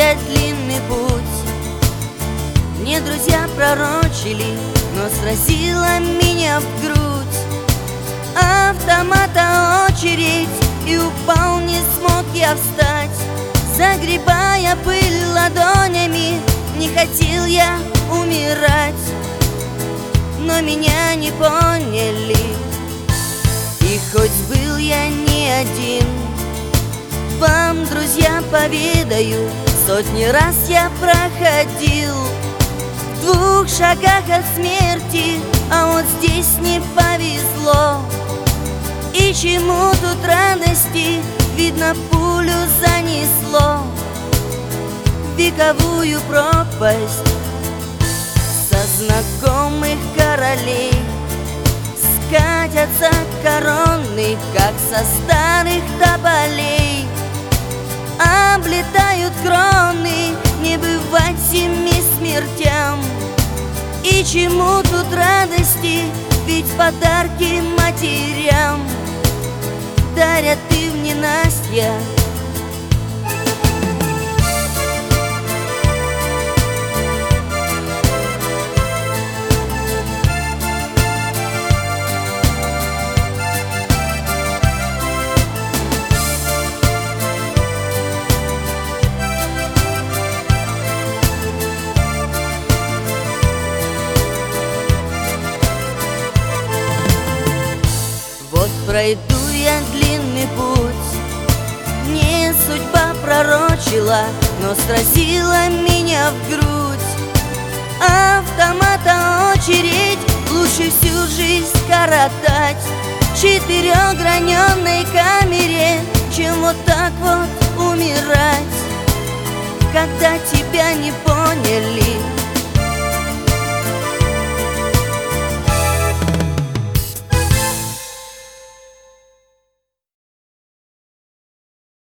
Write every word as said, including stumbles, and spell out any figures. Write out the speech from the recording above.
я длинный путь. Мне друзья пророчили, но сразила меня в грудь автомата очередь, и упал, не смог я встать. Загребая пыль ладонями, не хотел я умирать, но меня не поняли. И хоть был я не один, вам, друзья, поведаю, сотни раз я проходил в двух шагах от смерти, а вот здесь не повезло. И чему тут радости, видно, пулю занесло в вековую пропасть. Со знакомых королей скатятся короны, как со старых тополей. Облетают кроны, не бывать семи смертям. И чему тут радости, ведь подарки матерям дарят и в ненастье. Вот пройду я длинный путь, мне судьба пророчила, но сразила меня в грудь автомата очередь. Лучше всю жизнь скоротать в четырехграненной камере, чем вот так вот умирать, когда тебя не поняли.